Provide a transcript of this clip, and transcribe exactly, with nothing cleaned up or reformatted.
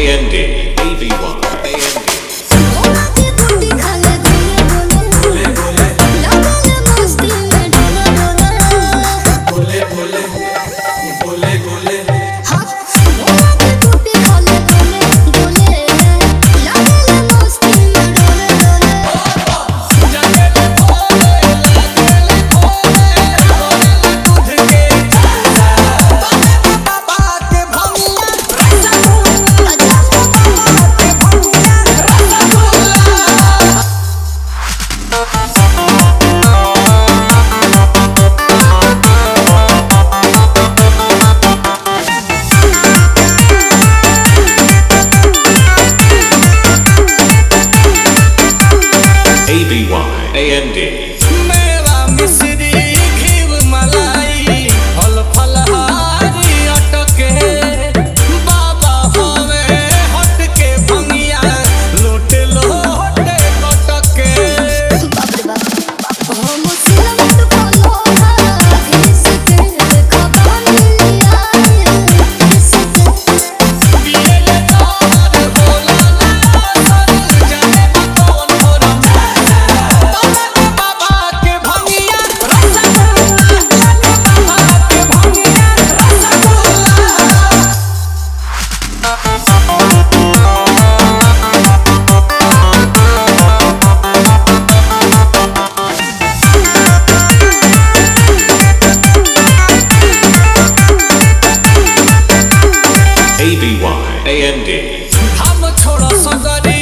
N D A B Y A N D A B Y A N D मेवा मिश्री घीव मलाई फल फलहारी अटके बाबा हवे हट के भंगिया लोटे लोटे कटके हम सिलवट बोलो घिस के खबानिया घिस के पिए ले तोर बोला सर जाने कौन होरा बाबा के भंगिया रसगुल्ला बाबा के भंगिया A B Y A N D हम छोड़ा सगरी